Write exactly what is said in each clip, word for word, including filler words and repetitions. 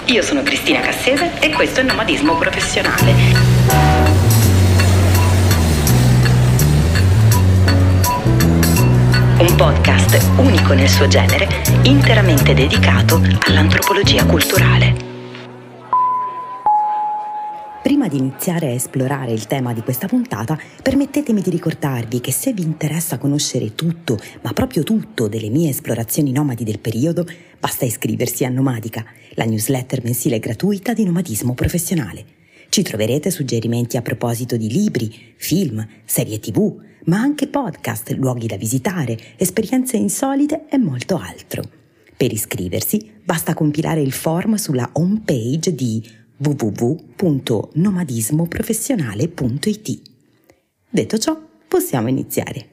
Io sono Cristina Cassese e questo è Nomadismo Professionale. Un podcast unico nel suo genere, interamente dedicato all'antropologia culturale. Prima di iniziare a esplorare il tema di questa puntata, permettetemi di ricordarvi che se vi interessa conoscere tutto, ma proprio tutto, delle mie esplorazioni nomadi del periodo, basta iscriversi a Nomadica, la newsletter mensile gratuita di Nomadismo Professionale. Ci troverete suggerimenti a proposito di libri, film, serie tivù, ma anche podcast, luoghi da visitare, esperienze insolite e molto altro. Per iscriversi basta compilare il form sulla home page di w w w punto nomadismoprofessionale punto i t. Detto ciò, possiamo iniziare.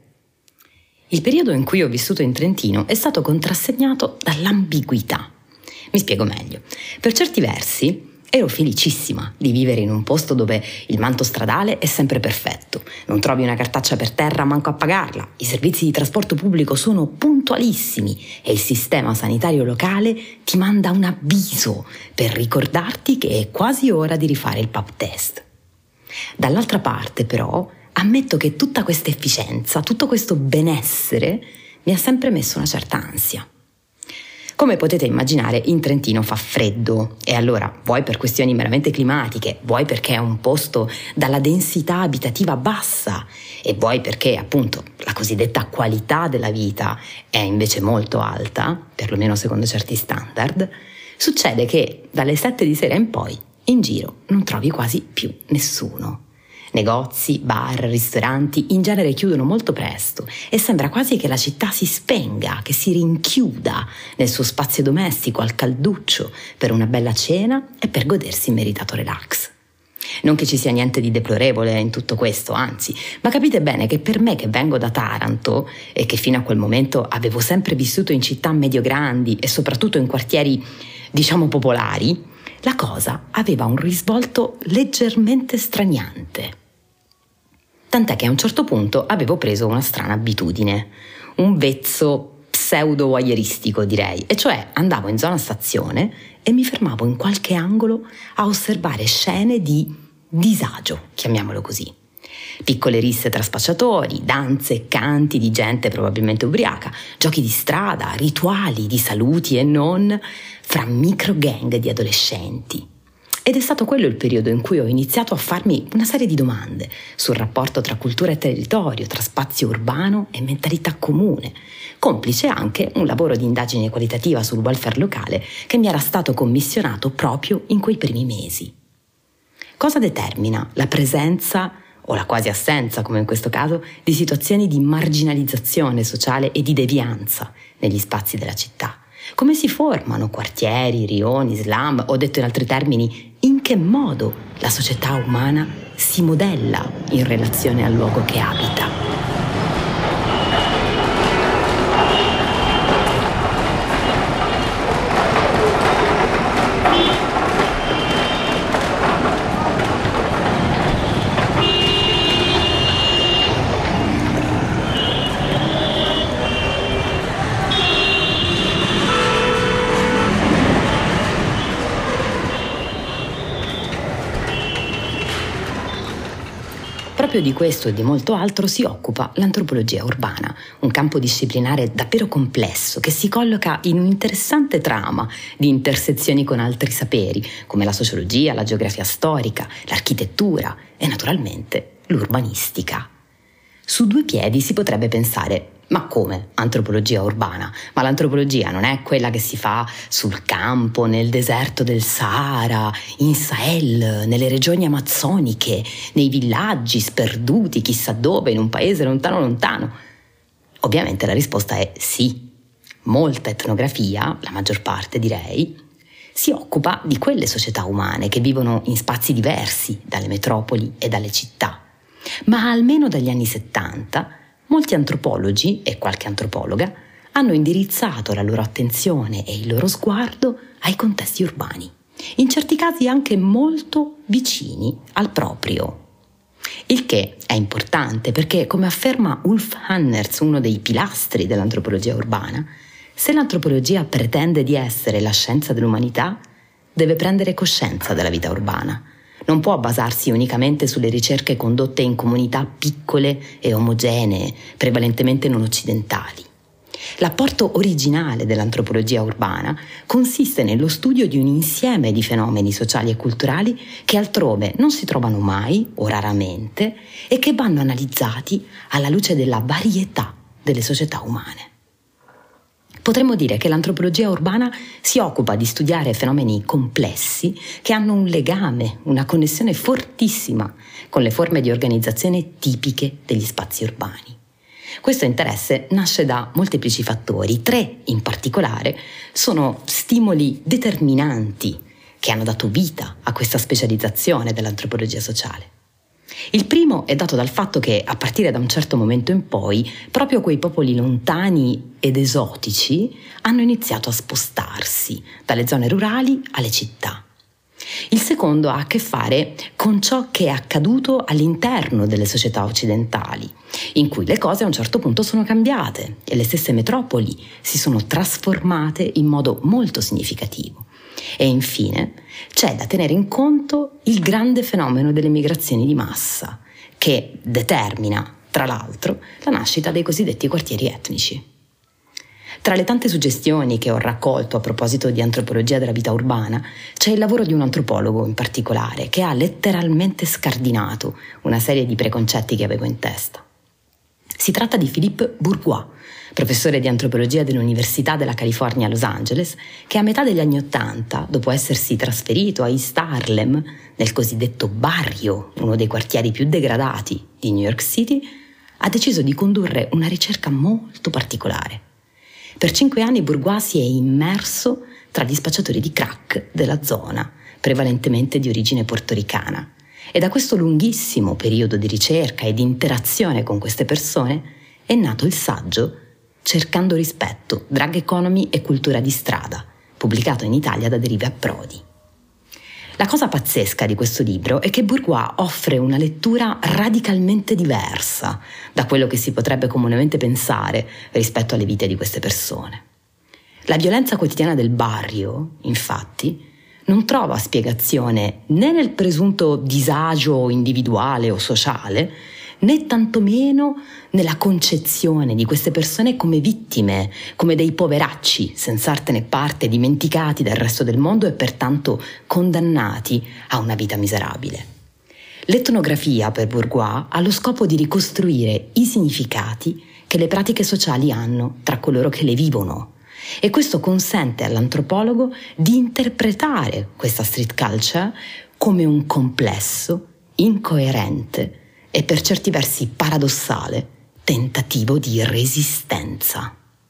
Il periodo in cui ho vissuto in Trentino è stato contrassegnato dall'ambiguità. Mi spiego meglio. Per certi versi ero felicissima di vivere in un posto dove il manto stradale è sempre perfetto, non trovi una cartaccia per terra manco a pagarla, i servizi di trasporto pubblico sono puntualissimi e il sistema sanitario locale ti manda un avviso per ricordarti che è quasi ora di rifare il pap test. Dall'altra parte però ammetto che tutta questa efficienza, tutto questo benessere mi ha sempre messo una certa ansia. Come potete immaginare, in Trentino fa freddo e allora, vuoi per questioni meramente climatiche, vuoi perché è un posto dalla densità abitativa bassa e vuoi perché, appunto, la cosiddetta qualità della vita è invece molto alta, perlomeno secondo certi standard, succede che dalle sette di sera in poi in giro non trovi quasi più nessuno. Negozi, bar, ristoranti in genere chiudono molto presto e sembra quasi che la città si spenga, che si rinchiuda nel suo spazio domestico al calduccio per una bella cena e per godersi il meritato relax. Non che ci sia niente di deplorevole in tutto questo, anzi, ma capite bene che per me che vengo da Taranto e che fino a quel momento avevo sempre vissuto in città medio-grandi e soprattutto in quartieri, diciamo, popolari, la cosa aveva un risvolto leggermente straniante. Tant'è che a un certo punto avevo preso una strana abitudine, un vezzo pseudo-voyeuristico direi, e cioè andavo in zona stazione e mi fermavo in qualche angolo a osservare scene di disagio, chiamiamolo così. Piccole risse tra spacciatori, danze, canti di gente probabilmente ubriaca, giochi di strada, rituali di saluti e non, fra micro gang di adolescenti. Ed è stato quello il periodo in cui ho iniziato a farmi una serie di domande sul rapporto tra cultura e territorio, tra spazio urbano e mentalità comune, complice anche un lavoro di indagine qualitativa sul welfare locale che mi era stato commissionato proprio in quei primi mesi. Cosa determina la presenza, o la quasi assenza, come in questo caso, di situazioni di marginalizzazione sociale e di devianza negli spazi della città? Come si formano quartieri, rioni, slam, o detto in altri termini, in che modo la società umana si modella in relazione al luogo che abita? Proprio di questo e di molto altro si occupa l'antropologia urbana, un campo disciplinare davvero complesso che si colloca in un interessante trama di intersezioni con altri saperi, come la sociologia, la geografia storica, l'architettura e naturalmente l'urbanistica. Su due piedi si potrebbe pensare: ma come antropologia urbana? Ma l'antropologia non è quella che si fa sul campo, nel deserto del Sahara, in Sahel, nelle regioni amazzoniche, nei villaggi sperduti chissà dove, in un paese lontano lontano? Ovviamente la risposta è sì. Molta etnografia, la maggior parte direi, si occupa di quelle società umane che vivono in spazi diversi dalle metropoli e dalle città. Ma almeno dagli anni settanta molti antropologi e qualche antropologa hanno indirizzato la loro attenzione e il loro sguardo ai contesti urbani, in certi casi anche molto vicini al proprio. Il che è importante perché, come afferma Ulf Hannerz, uno dei pilastri dell'antropologia urbana, se l'antropologia pretende di essere la scienza dell'umanità, deve prendere coscienza della vita urbana. Non può basarsi unicamente sulle ricerche condotte in comunità piccole e omogenee, prevalentemente non occidentali. L'apporto originale dell'antropologia urbana consiste nello studio di un insieme di fenomeni sociali e culturali che altrove non si trovano mai o raramente e che vanno analizzati alla luce della varietà delle società umane. Potremmo dire che l'antropologia urbana si occupa di studiare fenomeni complessi che hanno un legame, una connessione fortissima con le forme di organizzazione tipiche degli spazi urbani. Questo interesse nasce da molteplici fattori. Tre, in particolare, sono stimoli determinanti che hanno dato vita a questa specializzazione dell'antropologia sociale. Il primo è dato dal fatto che, a partire da un certo momento in poi, proprio quei popoli lontani ed esotici hanno iniziato a spostarsi dalle zone rurali alle città. Il secondo ha a che fare con ciò che è accaduto all'interno delle società occidentali, in cui le cose a un certo punto sono cambiate e le stesse metropoli si sono trasformate in modo molto significativo. E infine c'è da tenere in conto il grande fenomeno delle migrazioni di massa, che determina, tra l'altro, la nascita dei cosiddetti quartieri etnici. Tra le tante suggestioni che ho raccolto a proposito di antropologia della vita urbana, c'è il lavoro di un antropologo in particolare che ha letteralmente scardinato una serie di preconcetti che avevo in testa. Si tratta di Philippe Bourgois, professore di antropologia dell'Università della California a Los Angeles, che a metà degli anni Ottanta, dopo essersi trasferito a East Harlem, nel cosiddetto barrio, uno dei quartieri più degradati di New York City, ha deciso di condurre una ricerca molto particolare. Per cinque anni Bourgois si è immerso tra gli spacciatori di crack della zona, prevalentemente di origine portoricana. E da questo lunghissimo periodo di ricerca e di interazione con queste persone è nato il saggio Cercando rispetto, drug economy e cultura di strada, pubblicato in Italia da Derive Approdi. La cosa pazzesca di questo libro è che Bourgois offre una lettura radicalmente diversa da quello che si potrebbe comunemente pensare rispetto alle vite di queste persone. La violenza quotidiana del barrio, infatti, non trova spiegazione né nel presunto disagio individuale o sociale, né tantomeno nella concezione di queste persone come vittime, come dei poveracci senza arte né parte, dimenticati dal resto del mondo e pertanto condannati a una vita miserabile. L'etnografia, per Bourgois, ha lo scopo di ricostruire i significati che le pratiche sociali hanno tra coloro che le vivono, e questo consente all'antropologo di interpretare questa street culture come un complesso, incoerente e per certi versi paradossale tentativo di resistenza.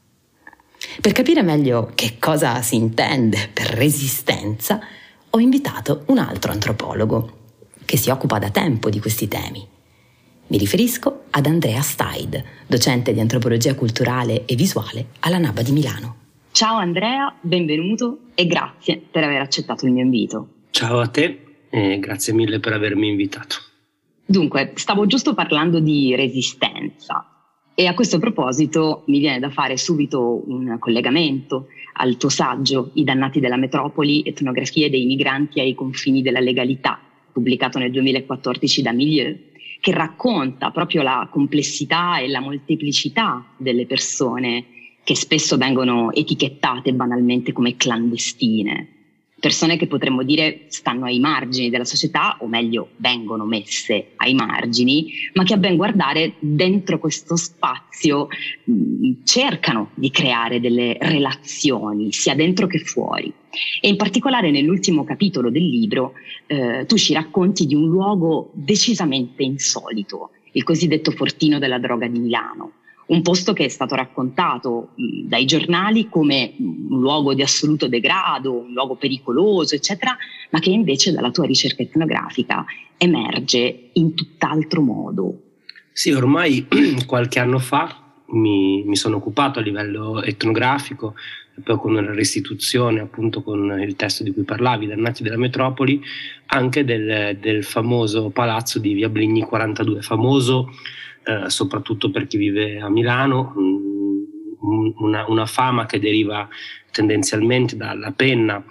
Per capire meglio che cosa si intende per resistenza, ho invitato un altro antropologo che si occupa da tempo di questi temi. Mi riferisco ad Andrea Steid, docente di antropologia culturale e visuale alla NABA di Milano. Ciao Andrea, benvenuto e grazie per aver accettato il mio invito. Ciao a te e grazie mille per avermi invitato. Dunque, stavo giusto parlando di resistenza e a questo proposito mi viene da fare subito un collegamento al tuo saggio I dannati della metropoli, etnografie dei migranti ai confini della legalità, pubblicato nel duemilaquattordici da Milieu, che racconta proprio la complessità e la molteplicità delle persone che spesso vengono etichettate banalmente come clandestine. Persone che potremmo dire stanno ai margini della società, o meglio vengono messe ai margini, ma che a ben guardare dentro questo spazio mh, cercano di creare delle relazioni, sia dentro che fuori. E in particolare nell'ultimo capitolo del libro eh, tu ci racconti di un luogo decisamente insolito, il cosiddetto Fortino della Droga di Milano. Un posto che è stato raccontato mh, dai giornali come un luogo di assoluto degrado, un luogo pericoloso, eccetera, ma che invece dalla tua ricerca etnografica emerge in tutt'altro modo. Sì, ormai qualche anno fa mi, mi sono occupato a livello etnografico, e poi con la restituzione, appunto con il testo di cui parlavi, I dannati della metropoli, anche del, del famoso palazzo di Via Bligny quarantadue, famoso Eh, soprattutto per chi vive a Milano, mh, una, una fama che deriva tendenzialmente dalla penna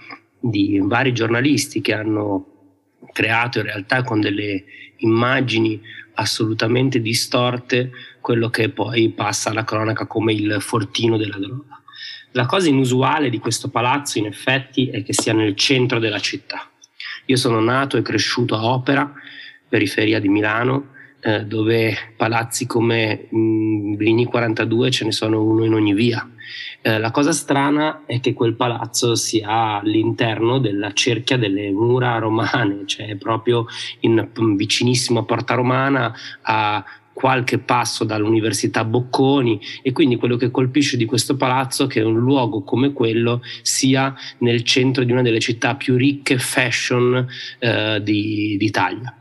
di vari giornalisti che hanno creato in realtà con delle immagini assolutamente distorte quello che poi passa alla cronaca come il fortino della droga. La cosa inusuale di questo palazzo in effetti è che sia nel centro della città. Io sono nato e cresciuto a Opera, periferia di Milano, eh, dove palazzi come mh, Brigny quarantadue ce ne sono uno in ogni via. Eh, la cosa strana è che quel palazzo sia all'interno della cerchia delle mura romane, cioè proprio in, vicinissimo a Porta Romana, a qualche passo dall'Università Bocconi, e quindi quello che colpisce di questo palazzo è che un luogo come quello sia nel centro di una delle città più ricche fashion eh, di, d'Italia.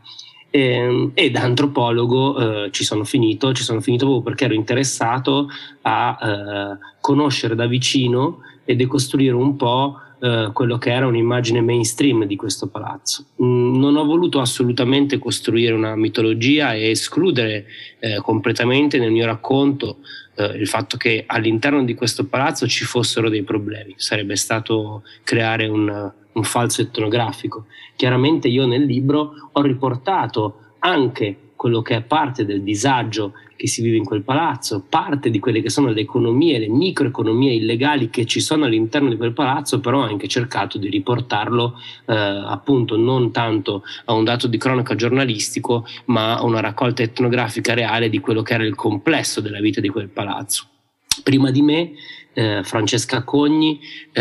E, e da antropologo eh, ci sono finito, ci sono finito proprio perché ero interessato a eh, conoscere da vicino e decostruire un po' eh, quello che era un'immagine mainstream di questo palazzo. Mm, non ho voluto assolutamente costruire una mitologia e escludere eh, completamente nel mio racconto eh, il fatto che all'interno di questo palazzo ci fossero dei problemi. Sarebbe stato creare un un falso etnografico. Chiaramente io nel libro ho riportato anche quello che è parte del disagio che si vive in quel palazzo, parte di quelle che sono le economie, le microeconomie illegali che ci sono all'interno di quel palazzo, però ho anche cercato di riportarlo eh, appunto non tanto a un dato di cronaca giornalistico, ma a una raccolta etnografica reale di quello che era il complesso della vita di quel palazzo. Prima di me eh, Francesca Cogni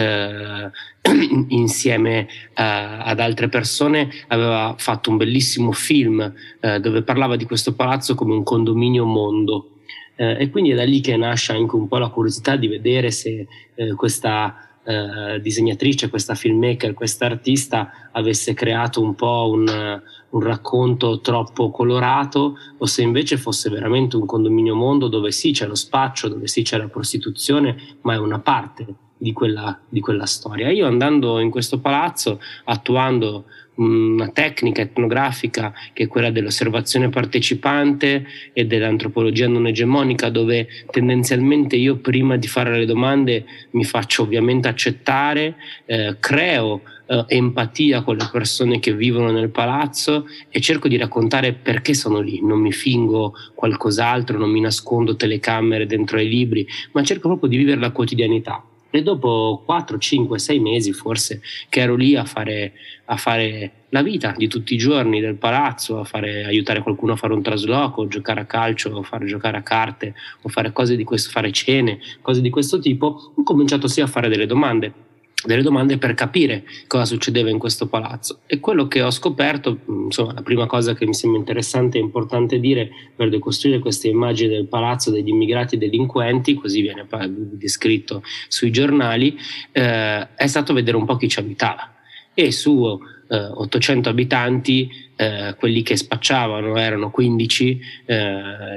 eh, insieme eh, ad altre persone aveva fatto un bellissimo film eh, dove parlava di questo palazzo come un condominio mondo eh, e quindi è da lì che nasce anche un po' la curiosità di vedere se eh, questa eh, disegnatrice, questa filmmaker, questa artista avesse creato un po' un, un racconto troppo colorato o se invece fosse veramente un condominio mondo dove sì c'è lo spaccio, dove sì c'è la prostituzione, ma è una parte di quella, di quella storia. Io andando in questo palazzo, attuando una tecnica etnografica che è quella dell'osservazione partecipante e dell'antropologia non egemonica, dove tendenzialmente io prima di fare le domande mi faccio ovviamente accettare, eh, creo eh, empatia con le persone che vivono nel palazzo e cerco di raccontare perché sono lì, non mi fingo qualcos'altro, non mi nascondo telecamere dentro ai libri, ma cerco proprio di vivere la quotidianità. E dopo quattro, cinque, sei mesi forse che ero lì a fare, a fare la vita di tutti i giorni del palazzo, a fare, aiutare qualcuno a fare un trasloco, giocare a calcio, o fare giocare a carte, o fare cose di questo, fare cene, cose di questo tipo, ho cominciato sì a fare delle domande. delle domande per capire cosa succedeva in questo palazzo e quello che ho scoperto, insomma la prima cosa che mi sembra interessante e importante dire per decostruire queste immagini del palazzo degli immigrati delinquenti, così viene descritto sui giornali, eh, è stato vedere un po' chi ci abitava e su eh, ottocento abitanti eh, quelli che spacciavano erano quindici, eh,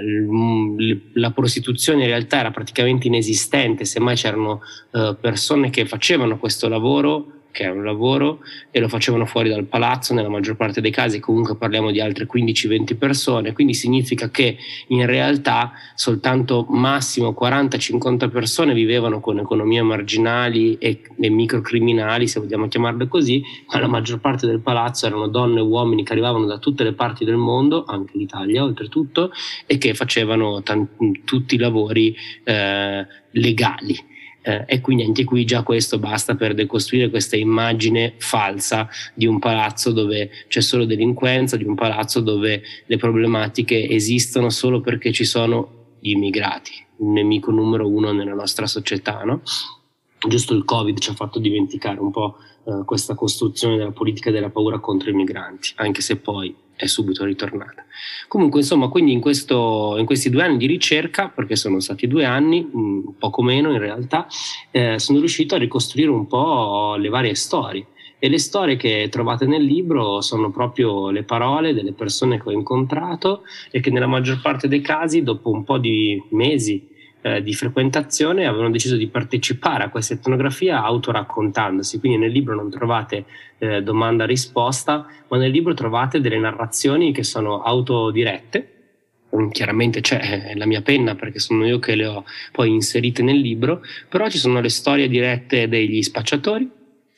l- la prostituzione in realtà era praticamente inesistente, semmai c'erano eh, persone che facevano questo lavoro, che era un lavoro, e lo facevano fuori dal palazzo nella maggior parte dei casi, comunque parliamo di altre quindici venti persone, quindi significa che in realtà soltanto massimo quaranta cinquanta persone vivevano con economie marginali e, e microcriminali, se vogliamo chiamarle così, ma la maggior parte del palazzo erano donne e uomini che arrivavano da tutte le parti del mondo, anche l'Italia oltretutto, e che facevano t- tutti i lavori eh, legali. Eh, e quindi anche qui già questo basta per decostruire questa immagine falsa di un palazzo dove c'è solo delinquenza, di un palazzo dove le problematiche esistono solo perché ci sono gli immigrati, il nemico numero uno nella nostra società, no? Giusto il Covid ci ha fatto dimenticare un po' eh, questa costruzione della politica della paura contro i migranti, anche se poi è subito ritornata. Comunque, insomma, quindi in, questo, in questi due anni di ricerca, perché sono stati due anni, mh, poco meno in realtà, eh, sono riuscito a ricostruire un po' le varie storie. E le storie che trovate nel libro sono proprio le parole delle persone che ho incontrato e che nella maggior parte dei casi, dopo un po' di mesi eh, di frequentazione, avevano deciso di partecipare a questa etnografia autoraccontandosi. Quindi nel libro non trovate eh, domanda-risposta, ma nel libro trovate delle narrazioni che sono autodirette. Chiaramente c'è la mia penna perché sono io che le ho poi inserite nel libro, però ci sono le storie dirette degli spacciatori,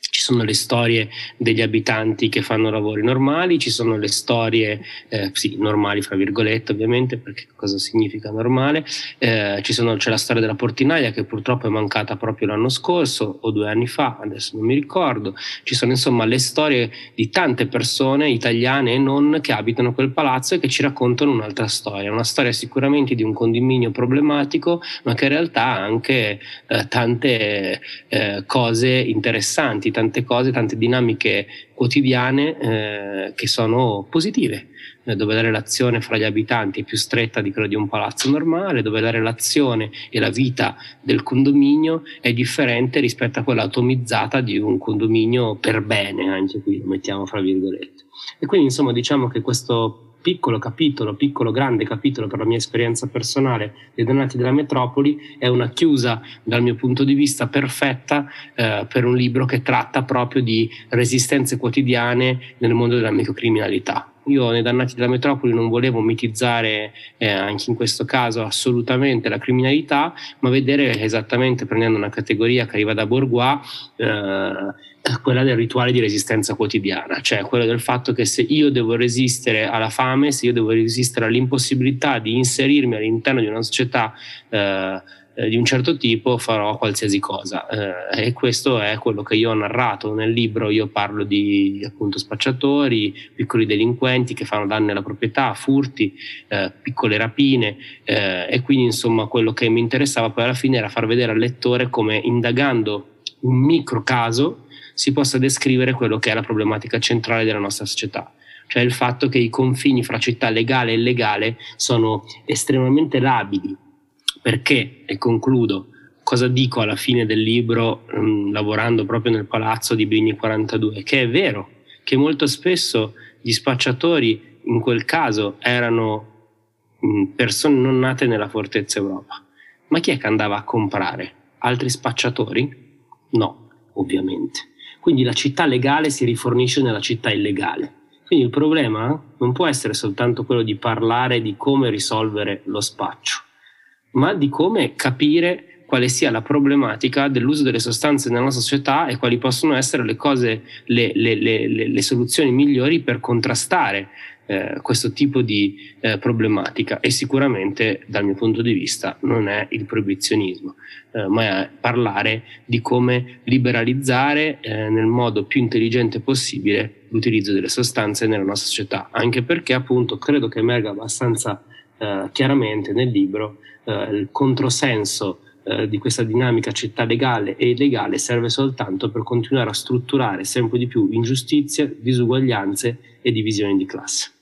Ci sono le storie degli abitanti che fanno lavori normali, ci sono le storie, eh, sì, normali fra virgolette ovviamente, perché cosa significa normale, eh, ci sono, c'è la storia della portinaia che purtroppo è mancata proprio l'anno scorso o due anni fa, adesso non mi ricordo, ci sono insomma le storie di tante persone italiane e non che abitano quel palazzo e che ci raccontano un'altra storia, una storia sicuramente di un condominio problematico, ma che in realtà ha anche eh, tante eh, cose interessanti, tante cose, tante dinamiche quotidiane eh, che sono positive, eh, dove la relazione fra gli abitanti è più stretta di quella di un palazzo normale, dove la relazione e la vita del condominio è differente rispetto a quella atomizzata di un condominio per bene, anche qui lo mettiamo fra virgolette. E quindi insomma diciamo che questo piccolo capitolo, piccolo grande capitolo per la mia esperienza personale dei Dannati della Metropoli è una chiusa dal mio punto di vista perfetta eh, per un libro che tratta proprio di resistenze quotidiane nel mondo della microcriminalità. Io nei Dannati della Metropoli non volevo mitizzare eh, anche in questo caso assolutamente la criminalità, ma vedere esattamente, prendendo una categoria che arriva da Bourgois, eh, quella del rituale di resistenza quotidiana, cioè quello del fatto che se io devo resistere alla fame, se io devo resistere all'impossibilità di inserirmi all'interno di una società eh, di un certo tipo, farò qualsiasi cosa eh, e questo è quello che io ho narrato nel libro. Io parlo di appunto spacciatori, piccoli delinquenti che fanno danni alla proprietà, furti, eh, piccole rapine eh, e quindi insomma quello che mi interessava poi alla fine era far vedere al lettore come, indagando un micro caso, si possa descrivere quello che è la problematica centrale della nostra società, cioè il fatto che i confini fra città legale e illegale sono estremamente labili. Perché, e concludo, cosa dico alla fine del libro mh, lavorando proprio nel palazzo di Bigny quarantadue? Che è vero che molto spesso gli spacciatori in quel caso erano mh, persone non nate nella Fortezza Europa. Ma chi è che andava a comprare? Altri spacciatori? No, ovviamente. Quindi la città legale si rifornisce nella città illegale. Quindi il problema non può essere soltanto quello di parlare di come risolvere lo spaccio, ma di come capire quale sia la problematica dell'uso delle sostanze nella nostra società e quali possono essere le cose, le, le, le, le soluzioni migliori per contrastare eh, questo tipo di eh, problematica. E sicuramente dal mio punto di vista non è il proibizionismo, eh, ma è parlare di come liberalizzare eh, nel modo più intelligente possibile l'utilizzo delle sostanze nella nostra società, anche perché appunto credo che emerga abbastanza eh, chiaramente nel libro eh, il controsenso eh, di questa dinamica città legale e illegale serve soltanto per continuare a strutturare sempre di più ingiustizie, disuguaglianze e divisioni di classe.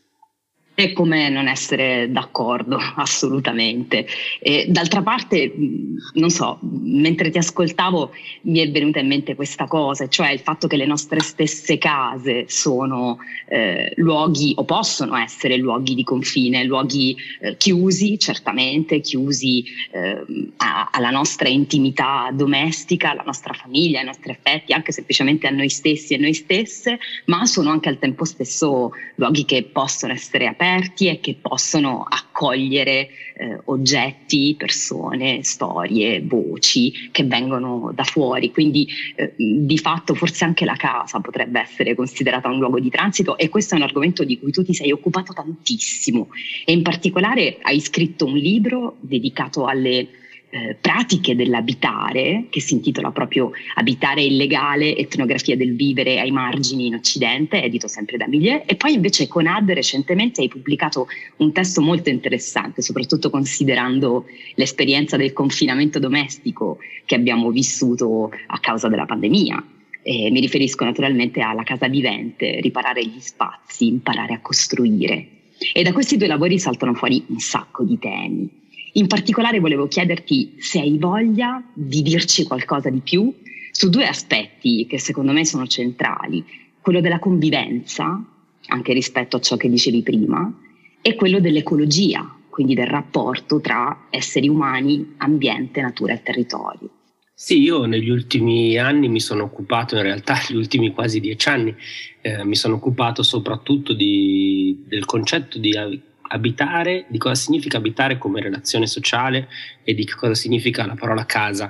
E come non essere d'accordo, assolutamente. E d'altra parte, non so, mentre ti ascoltavo mi è venuta in mente questa cosa, cioè il fatto che le nostre stesse case sono eh, luoghi, o possono essere luoghi di confine, luoghi eh, chiusi, certamente, chiusi eh, a, alla nostra intimità domestica, alla nostra famiglia, ai nostri affetti, anche semplicemente a noi stessi e noi stesse, ma sono anche al tempo stesso luoghi che possono essere aperti e che possono accogliere eh, oggetti, persone, storie, voci che vengono da fuori. Quindi eh, di fatto forse anche la casa potrebbe essere considerata un luogo di transito, e questo è un argomento di cui tu ti sei occupato tantissimo, e in particolare hai scritto un libro dedicato alle Eh, pratiche dell'abitare, che si intitola proprio Abitare illegale, etnografia del vivere ai margini in Occidente, edito sempre da Milieu. E poi invece con A D recentemente hai pubblicato un testo molto interessante, soprattutto considerando l'esperienza del confinamento domestico che abbiamo vissuto a causa della pandemia. E mi riferisco naturalmente alla casa vivente, riparare gli spazi, imparare a costruire. E da questi due lavori saltano fuori un sacco di temi. In particolare volevo chiederti se hai voglia di dirci qualcosa di più su due aspetti che secondo me sono centrali: quello della convivenza, anche rispetto a ciò che dicevi prima, e quello dell'ecologia, quindi del rapporto tra esseri umani, ambiente, natura e territorio. Sì, io negli ultimi anni mi sono occupato, in realtà negli ultimi quasi dieci anni, eh, mi sono occupato soprattutto di, del concetto di abitare, di cosa significa abitare come relazione sociale e di che cosa significa la parola casa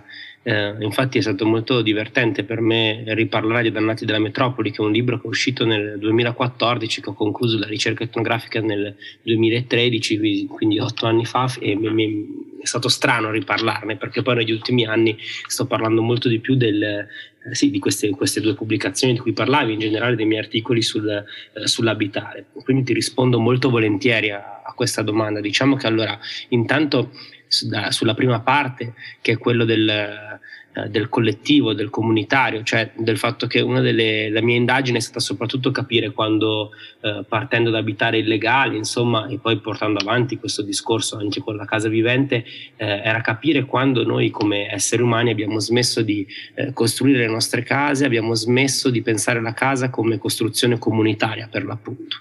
Eh, infatti è stato molto divertente per me riparlare di Dannati della Metropoli, che è un libro che è uscito nel duemilaquattordici, che ho concluso la ricerca etnografica nel duemilatredici, quindi otto anni fa, e mi, mi, è stato strano riparlarne, perché poi negli ultimi anni sto parlando molto di più del, eh, sì, di queste, queste due pubblicazioni di cui parlavi, in generale dei miei articoli sul, eh, sull'abitare. Quindi ti rispondo molto volentieri a, a questa domanda. Diciamo che allora, intanto Da, sulla prima parte, che è quello del, eh, del collettivo, del comunitario, cioè del fatto che una delle la mia indagine è stata soprattutto capire quando, eh, partendo da abitare illegale, insomma, e poi portando avanti questo discorso anche con la casa vivente, eh, era capire quando noi come esseri umani abbiamo smesso di eh, costruire le nostre case, abbiamo smesso di pensare la casa come costruzione comunitaria, per l'appunto.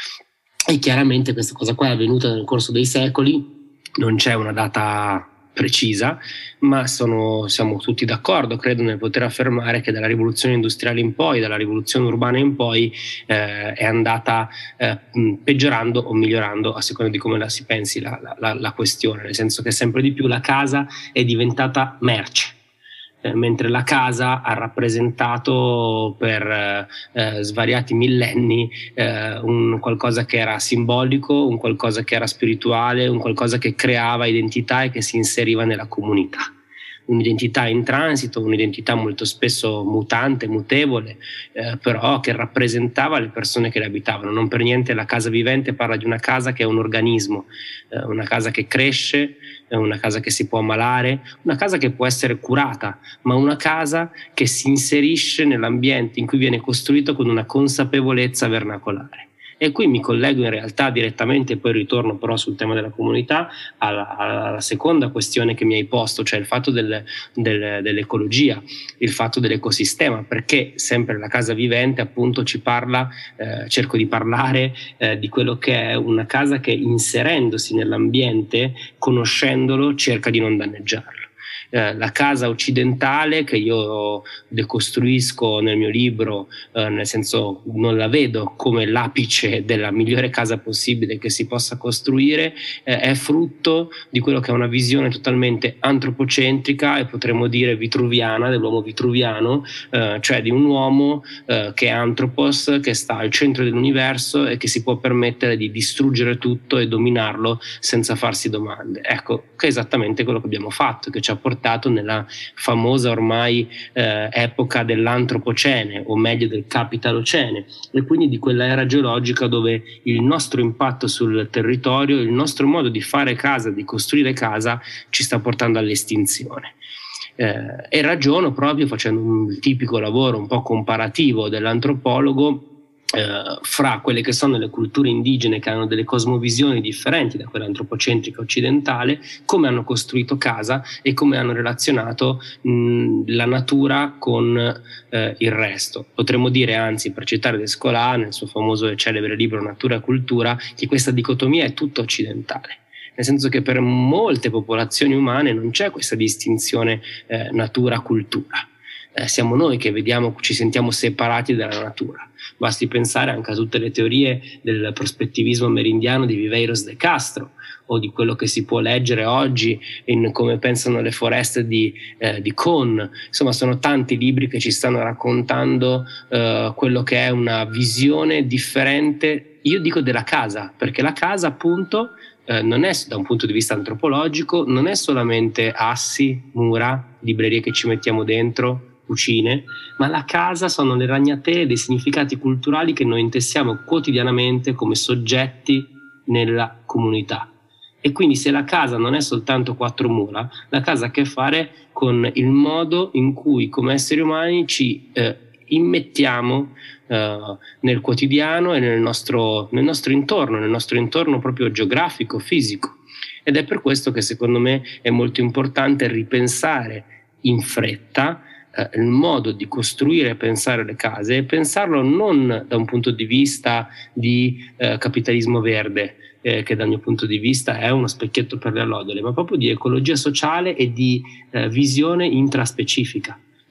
E chiaramente questa cosa qua è avvenuta nel corso dei secoli. Non c'è una data precisa, ma sono, siamo tutti d'accordo, credo, nel poter affermare che dalla rivoluzione industriale in poi, dalla rivoluzione urbana in poi, eh, è andata eh, peggiorando o migliorando, a seconda di come la si pensi la, la, la questione, nel senso che sempre di più la casa è diventata merce. Eh, mentre la casa ha rappresentato per eh, svariati millenni eh, un qualcosa che era simbolico, un qualcosa che era spirituale, un qualcosa che creava identità e che si inseriva nella comunità. Un'identità in transito, un'identità molto spesso mutante, mutevole, eh, però che rappresentava le persone che le abitavano. Non per niente la casa vivente parla di una casa che è un organismo, eh, una casa che cresce, è una casa che si può ammalare, una casa che può essere curata, ma una casa che si inserisce nell'ambiente in cui viene costruito con una consapevolezza vernacolare. E qui mi collego in realtà direttamente, poi ritorno però sul tema della comunità, alla, alla seconda questione che mi hai posto, cioè il fatto del, del, dell'ecologia, il fatto dell'ecosistema, perché sempre la casa vivente appunto ci parla, eh, cerco di parlare eh, di quello che è una casa che, inserendosi nell'ambiente, conoscendolo, cerca di non danneggiarlo. Eh, la casa occidentale, che io decostruisco nel mio libro, eh, nel senso non la vedo come l'apice della migliore casa possibile che si possa costruire, eh, è frutto di quello che è una visione totalmente antropocentrica e potremmo dire vitruviana, dell'uomo vitruviano, eh, cioè di un uomo eh, che è antropos, che sta al centro dell'universo e che si può permettere di distruggere tutto e dominarlo senza farsi domande. Ecco, che è esattamente quello che abbiamo fatto, che ci ha portato nella famosa ormai eh, epoca dell'antropocene, o meglio del capitalocene, e quindi di quella era geologica dove il nostro impatto sul territorio, il nostro modo di fare casa, di costruire casa, ci sta portando all'estinzione. Eh, e ragiono proprio facendo un tipico lavoro un po' comparativo dell'antropologo Eh, fra quelle che sono le culture indigene, che hanno delle cosmovisioni differenti da quella antropocentrica occidentale, come hanno costruito casa e come hanno relazionato mh, la natura con eh, il resto. Potremmo dire, anzi, per citare Descola nel suo famoso e celebre libro Natura e Cultura, che questa dicotomia è tutta occidentale. Nel senso che per molte popolazioni umane non c'è questa distinzione eh, natura-cultura. Eh, siamo noi che vediamo, ci sentiamo separati dalla natura. Basti pensare anche a tutte le teorie del prospettivismo merindiano di Viveiros de Castro, o di quello che si può leggere oggi in Come pensano le foreste di, eh, di Kohn. Insomma, sono tanti libri che ci stanno raccontando eh, quello che è una visione differente, io dico, della casa, perché la casa appunto eh, non è, da un punto di vista antropologico, non è solamente assi, mura, librerie che ci mettiamo dentro, cucine, ma la casa sono le ragnatele dei significati culturali che noi intessiamo quotidianamente come soggetti nella comunità. E quindi se la casa non è soltanto quattro mura, la casa ha a che fare con il modo in cui come esseri umani ci eh, immettiamo eh, nel quotidiano e nel nostro, nel nostro intorno, nel nostro intorno proprio geografico, fisico. Ed è per questo che secondo me è molto importante ripensare in fretta il modo di costruire e pensare le case, e pensarlo non da un punto di vista di eh, capitalismo verde, eh, che dal mio punto di vista è uno specchietto per le allodole, ma proprio di ecologia sociale e di eh, visione intraspecifica. Cioè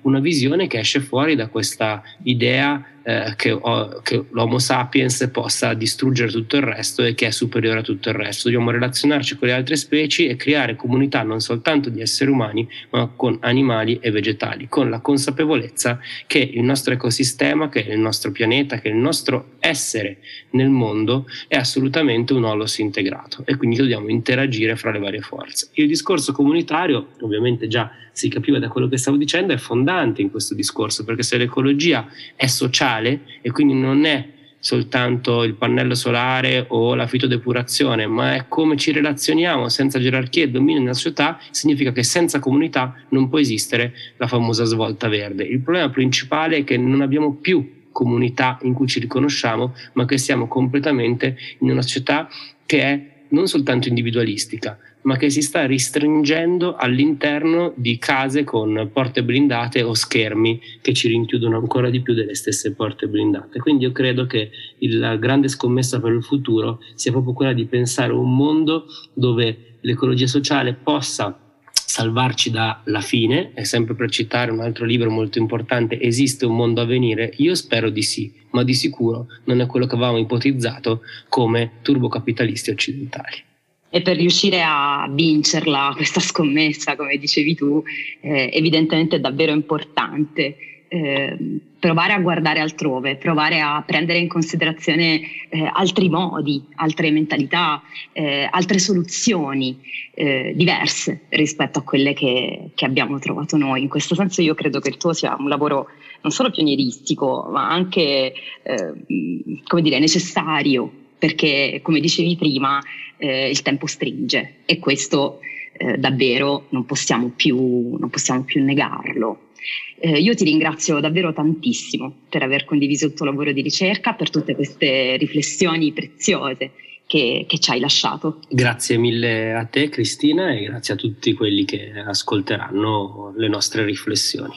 una visione che esce fuori da questa idea eh, che, ho, che l'Homo sapiens possa distruggere tutto il resto e che è superiore a tutto il resto. Dobbiamo relazionarci con le altre specie e creare comunità non soltanto di esseri umani, ma con animali e vegetali, con la consapevolezza che il nostro ecosistema, che il nostro pianeta, che il nostro essere nel mondo è assolutamente un holos integrato e quindi dobbiamo interagire fra le varie forze. Il discorso comunitario, ovviamente già si capiva da quello che stavo dicendo, è fondante in questo discorso, perché se l'ecologia è sociale e quindi non è soltanto il pannello solare o la fitodepurazione, ma è come ci relazioniamo senza gerarchie e dominio nella società, significa che senza comunità non può esistere la famosa svolta verde. Il problema principale è che non abbiamo più comunità in cui ci riconosciamo, ma che siamo completamente in una società che è non soltanto individualistica, ma che si sta ristringendo all'interno di case con porte blindate o schermi che ci rinchiudono ancora di più delle stesse porte blindate. Quindi io credo che la grande scommessa per il futuro sia proprio quella di pensare un mondo dove l'ecologia sociale possa salvarci dalla fine, e sempre per citare un altro libro molto importante, Esiste un mondo a venire? Io spero di sì, ma di sicuro non è quello che avevamo ipotizzato come turbocapitalisti occidentali. E per riuscire a vincerla, questa scommessa, come dicevi tu, eh, evidentemente è davvero importante eh, provare a guardare altrove, provare a prendere in considerazione eh, altri modi, altre mentalità, eh, altre soluzioni eh, diverse rispetto a quelle che, che abbiamo trovato noi. In questo senso io credo che il tuo sia un lavoro non solo pionieristico, ma anche eh, come dire, necessario, perché come dicevi prima eh, il tempo stringe e questo eh, davvero non possiamo più, non possiamo più negarlo. Eh, io ti ringrazio davvero tantissimo per aver condiviso il tuo lavoro di ricerca, per tutte queste riflessioni preziose che, che ci hai lasciato. Grazie mille a te Cristina e grazie a tutti quelli che ascolteranno le nostre riflessioni.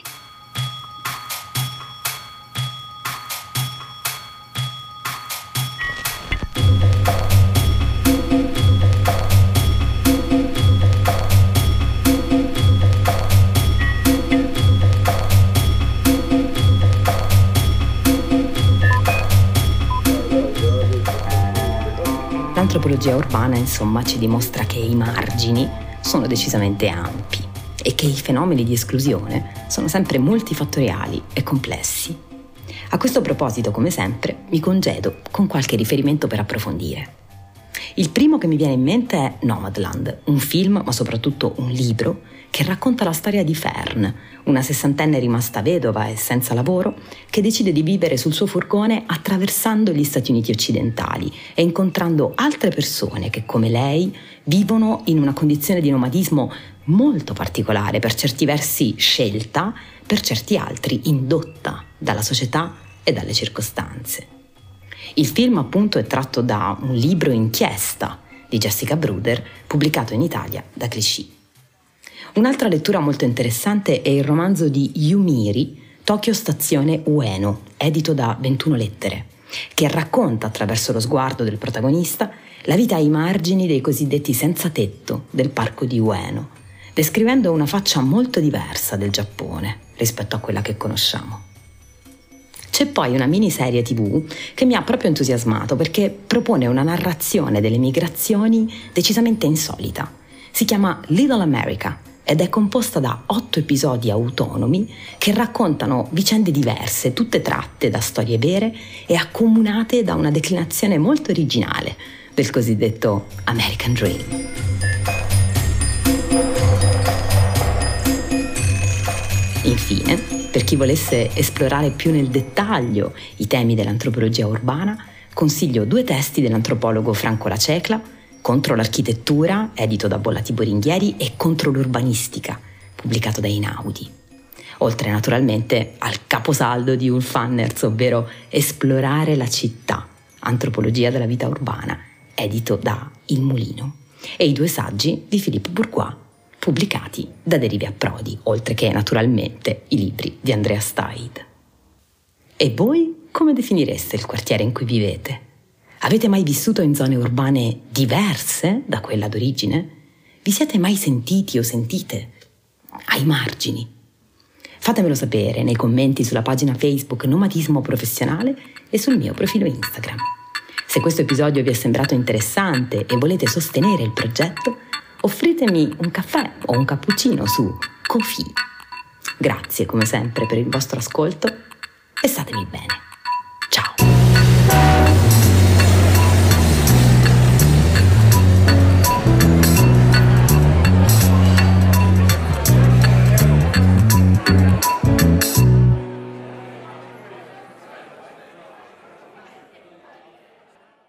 L'antropologia urbana, insomma, ci dimostra che i margini sono decisamente ampi e che i fenomeni di esclusione sono sempre multifattoriali e complessi. A questo proposito, come sempre, mi congedo con qualche riferimento per approfondire. Il primo che mi viene in mente è Nomadland, un film, ma soprattutto un libro, che racconta la storia di Fern, una sessantenne rimasta vedova e senza lavoro, che decide di vivere sul suo furgone attraversando gli Stati Uniti occidentali e incontrando altre persone che, come lei, vivono in una condizione di nomadismo molto particolare, per certi versi scelta, per certi altri indotta dalla società e dalle circostanze. Il film, appunto, è tratto da un libro inchiesta di Jessica Bruder, pubblicato in Italia da Clichy. Un'altra lettura molto interessante è il romanzo di Yumiri, Tokyo Stazione Ueno, edito da ventuno Lettere, che racconta, attraverso lo sguardo del protagonista, la vita ai margini dei cosiddetti senza tetto del parco di Ueno, descrivendo una faccia molto diversa del Giappone rispetto a quella che conosciamo. C'è poi una miniserie tivù che mi ha proprio entusiasmato perché propone una narrazione delle migrazioni decisamente insolita. Si chiama Little America ed è composta da otto episodi autonomi che raccontano vicende diverse, tutte tratte da storie vere e accomunate da una declinazione molto originale del cosiddetto American Dream. Infine, per chi volesse esplorare più nel dettaglio i temi dell'antropologia urbana, consiglio due testi dell'antropologo Franco Lacecla, Contro l'architettura, edito da Bollati Boringhieri, e Contro l'urbanistica, pubblicato da Einaudi. Oltre naturalmente al caposaldo di Ulf Anners, ovvero Esplorare la città, antropologia della vita urbana, edito da Il Mulino, e i due saggi di Philippe Bourgois, pubblicati da Derivi a Prodi, oltre che naturalmente i libri di Andrea Steid. E voi come definireste il quartiere in cui vivete? Avete mai vissuto in zone urbane diverse da quella d'origine? Vi siete mai sentiti o sentite ai margini? Fatemelo sapere nei commenti sulla pagina Facebook Nomadismo Professionale e sul mio profilo Instagram. Se questo episodio vi è sembrato interessante e volete sostenere il progetto, offritemi un caffè o un cappuccino su Ko-fi. Grazie come sempre per il vostro ascolto e statemi bene.